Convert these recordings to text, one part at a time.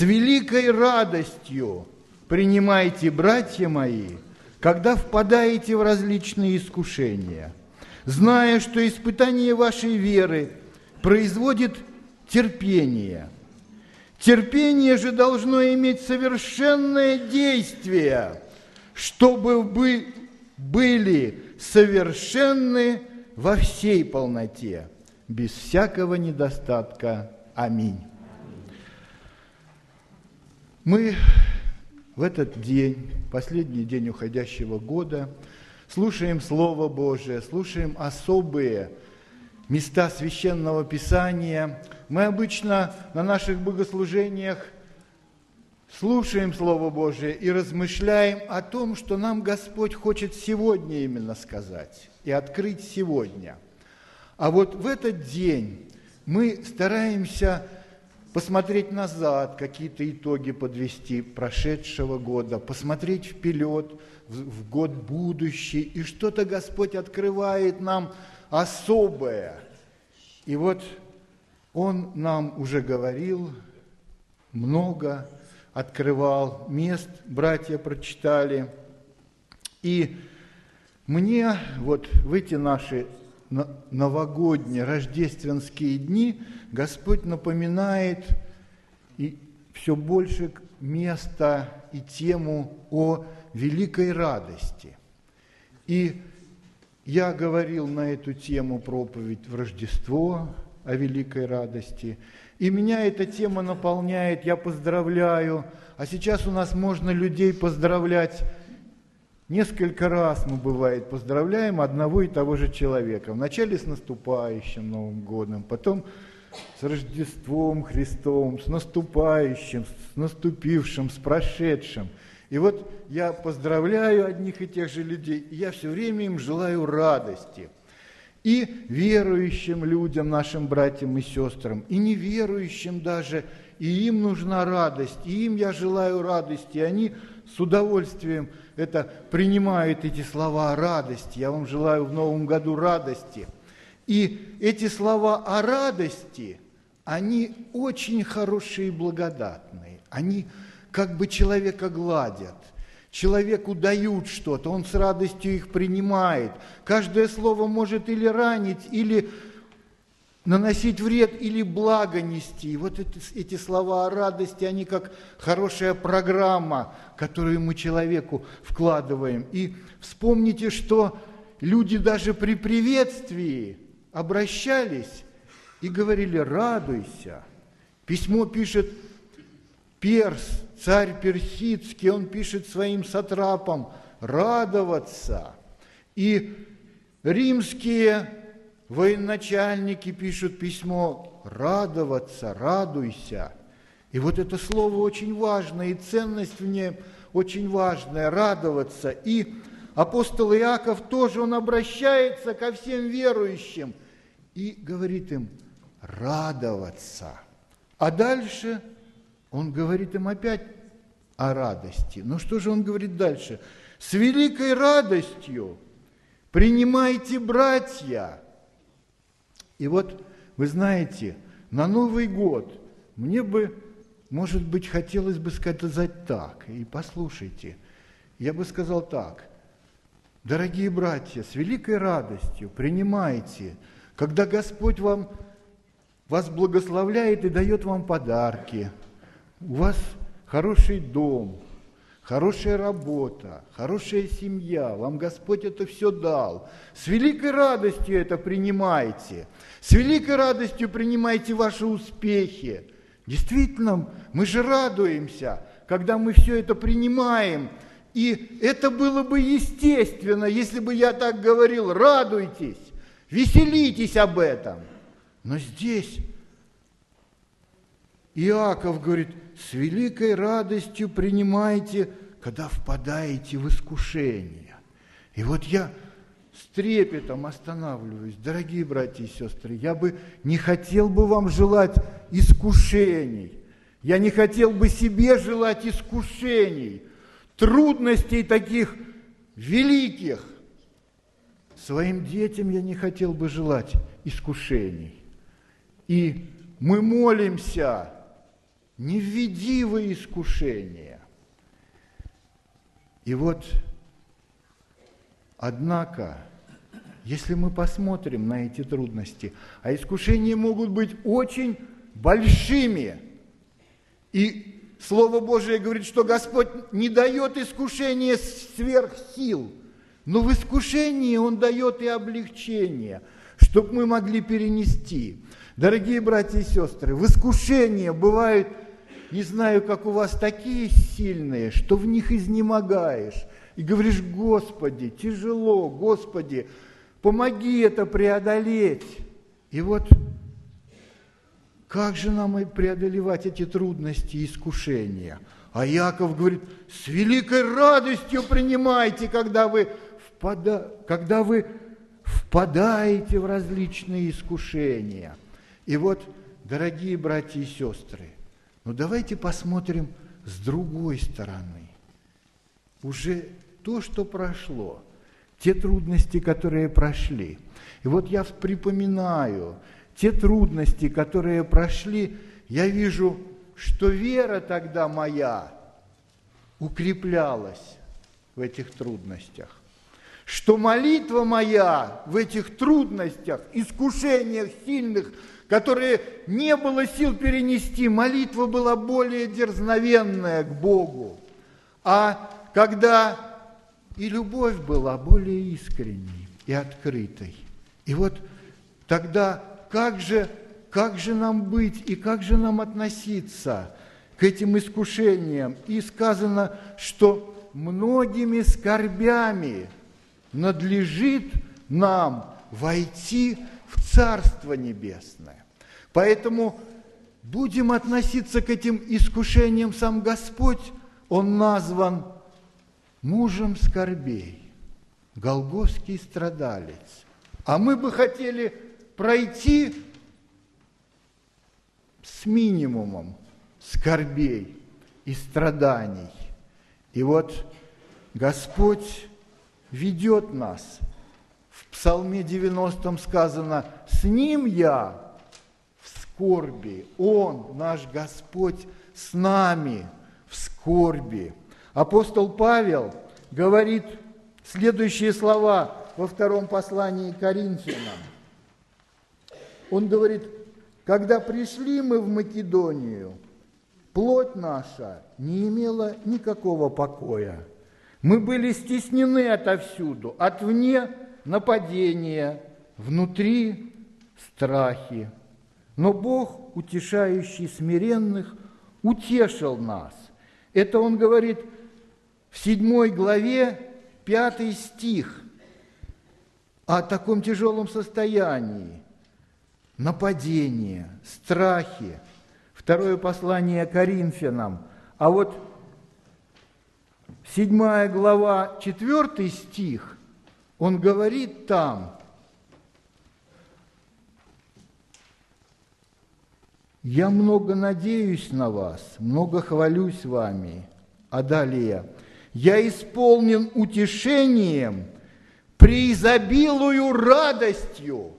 великой радостью принимайте, братья мои, когда впадаете в различные искушения, зная, что испытание вашей веры производит терпение. Терпение же должно иметь совершенное действие, чтобы вы были совершенны во всей полноте, без всякого недостатка. Аминь. Мы в этот день, последний день уходящего года, слушаем Слово Божие, слушаем особые места Священного Писания. Мы обычно на наших богослужениях слушаем Слово Божие и размышляем о том, что нам Господь хочет сегодня именно сказать и открыть сегодня. А вот в этот день мы стараемся посмотреть назад, какие-то итоги подвести прошедшего года, посмотреть вперед, в год будущий, и что-то Господь открывает нам особое. И вот Он нам уже говорил, много открывал мест, братья прочитали. И мне вот в эти наши новогодние, рождественские дни Господь напоминает и все больше места и тему о великой радости. И я говорил на эту тему проповедь в Рождество о великой радости. И меня эта тема наполняет, я поздравляю. А сейчас у нас можно людей поздравлять. Несколько раз мы, бывает, поздравляем одного и того же человека. Вначале с наступающим Новым годом, потом с Рождеством Христовым, с наступающим, с наступившим, с прошедшим. И вот я поздравляю одних и тех же людей, и я все время им желаю радости. И верующим людям, нашим братьям и сестрам, и неверующим даже, и им нужна радость, и им я желаю радости, и они с удовольствием принимают эти слова о радости. Я вам желаю в Новом году радости. И эти слова о радости, они очень хорошие и благодатные. Они как бы человека гладят. Человеку дают что-то, он с радостью их принимает. Каждое слово может или ранить, или наносить вред, или благо нести. И вот эти слова о радости, они как хорошая программа, которую мы человеку вкладываем. И вспомните, что люди даже при приветствии обращались и говорили: «Радуйся». Письмо пишет Перс, царь персидский, он пишет своим сатрапам радоваться. И римские военачальники пишут письмо радоваться, радуйся. И вот это слово очень важное, и ценность в нем очень важная, радоваться. И апостол Иаков тоже, он обращается ко всем верующим и говорит им радоваться. А дальше он говорит им опять о радости. Но что же он говорит дальше? «С великой радостью принимайте, братья». И вот, вы знаете, на Новый год мне бы, может быть, хотелось бы сказать так. И послушайте, я бы сказал так: дорогие братья, с великой радостью принимайте, когда Господь вас благословляет и дает вам подарки. У вас хороший дом, хорошая работа, хорошая семья, вам Господь это все дал. С великой радостью это принимайте, с великой радостью принимайте ваши успехи. Действительно, мы же радуемся, когда мы все это принимаем. И это было бы естественно, если бы я так говорил: радуйтесь, веселитесь об этом. Но здесь Иаков говорит: с великой радостью принимайте, когда впадаете в искушение. И вот я с трепетом останавливаюсь. Дорогие братья и сестры, я бы не хотел бы вам желать искушений. Я не хотел бы себе желать искушений, трудностей таких великих. Своим детям я не хотел бы желать искушений. И мы молимся не введи во искушение. И вот, однако, если мы посмотрим на эти трудности, а искушения могут быть очень большими, и Слово Божие говорит, что Господь не дает искушения сверх сил, но в искушении Он дает и облегчение, чтобы мы могли перенести. Дорогие братья и сестры, в искушения бывают, не знаю, как у вас, такие сильные, что в них изнемогаешь. И говоришь: Господи, тяжело, Господи, помоги это преодолеть. И вот как же нам и преодолевать эти трудности и искушения? А Иаков говорит: с великой радостью принимайте, когда вы впадаете в различные искушения. И вот, дорогие братья и сестры, давайте посмотрим с другой стороны. Уже то, что прошло, те трудности, которые прошли. И вот я припоминаю те трудности, которые прошли, я вижу, что вера тогда моя укреплялась в этих трудностях, что молитва моя в этих трудностях, искушениях сильных, которые не было сил перенести, молитва была более дерзновенная к Богу. А когда и любовь была более искренней и открытой. И вот тогда как же нам быть и как же нам относиться к этим искушениям? И сказано, что многими скорбями надлежит нам войти в Царство Небесное. Поэтому будем относиться к этим искушениям. Сам Господь, Он назван мужем скорбей, голгофский страдалец. А мы бы хотели пройти с минимумом скорбей и страданий. И вот Господь ведет нас. В Псалме 90 сказано: «С Ним я в скорби». Он, наш Господь, с нами в скорби. Апостол Павел говорит следующие слова во втором послании к Коринфянам. Он говорит: «Когда пришли мы в Македонию, плоть наша не имела никакого покоя. Мы были стеснены отовсюду, отвне нападения, внутри страхи. Но Бог, утешающий смиренных, утешил нас». Это он говорит в 7 главе, 5 стих, о таком тяжелом состоянии. Нападения, страхи. 2 послание Коринфянам. А вот 7 глава, 4 стих, он говорит там: «Я много надеюсь на вас, много хвалюсь вами». А далее: «Я исполнен утешением, преизобилую радостью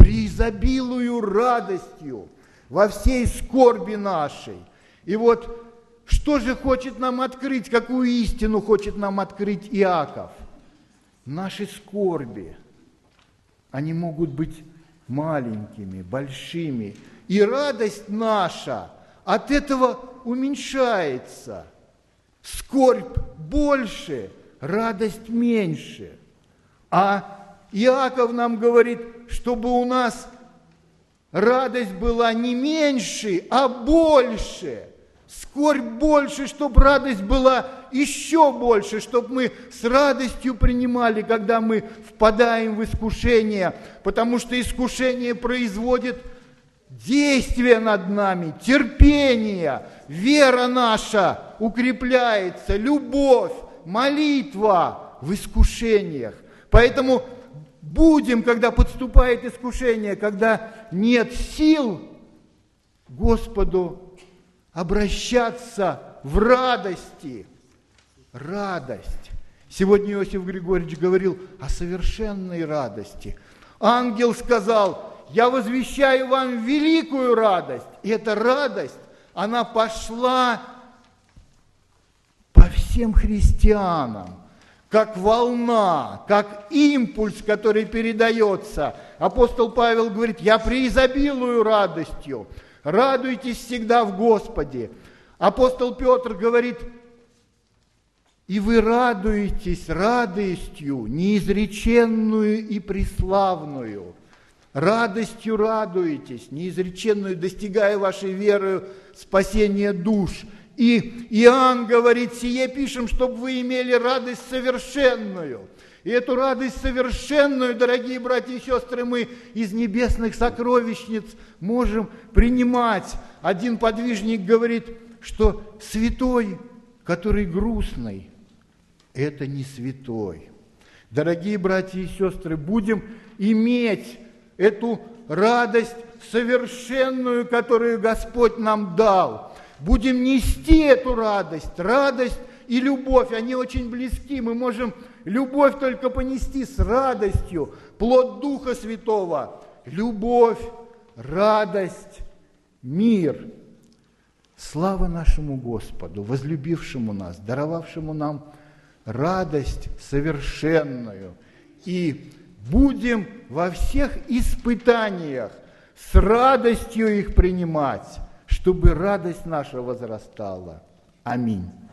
во всей скорби нашей». И вот что же хочет нам открыть, какую истину хочет нам открыть Иаков? Наши скорби, они могут быть маленькими, большими, и радость наша от этого уменьшается. Скорбь больше, радость меньше. А Иаков нам говорит, чтобы у нас радость была не меньше, а больше. Скорбь больше, чтобы радость была еще больше, чтобы мы с радостью принимали, когда мы впадаем в искушение, потому что искушение производит действие над нами, терпение, вера наша укрепляется, любовь, молитва в искушениях. Поэтому будем, когда подступает искушение, когда нет сил, Господу обращаться в радости. Радость. Сегодня Иосиф Григорьевич говорил о совершенной радости. Ангел сказал: «Я возвещаю вам великую радость». И эта радость, она пошла по всем христианам, как волна, как импульс, который передается. Апостол Павел говорит: я преизобилую радостью, радуйтесь всегда в Господе. Апостол Петр говорит: и вы радуетесь радостью неизреченную и преславную. Радостью радуетесь, неизреченную, достигая вашей верою спасения душ. И Иоанн говорит: сие пишем, чтобы вы имели радость совершенную. И эту радость совершенную, дорогие братья и сестры, мы из небесных сокровищниц можем принимать. Один подвижник говорит, что святой, который грустный, это не святой. Дорогие братья и сестры, будем иметь эту радость совершенную, которую Господь нам дал. Будем нести эту радость. Радость и любовь, они очень близки. Мы можем любовь только понести с радостью. Плод Духа Святого. Любовь, радость, мир. Слава нашему Господу, возлюбившему нас, даровавшему нам радость совершенную. И будем во всех испытаниях с радостью их принимать, чтобы радость наша возрастала. Аминь.